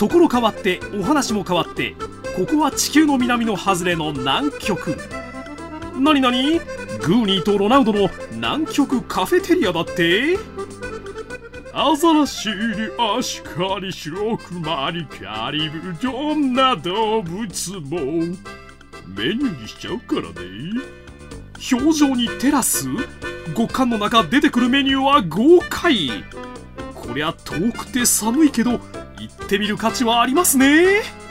ところ変わってお話も変わって、ここは地球の南の外れの南極。なになに、グーニーとロナウドの南極カフェテリアだって。アザラシにアシカにシロクマにカリブ、どんな動物もメニューにしちゃうからね。表情にテラス、極寒の中出てくるメニューは豪快。こりゃ遠くて寒いけど行ってみる価値はありますね。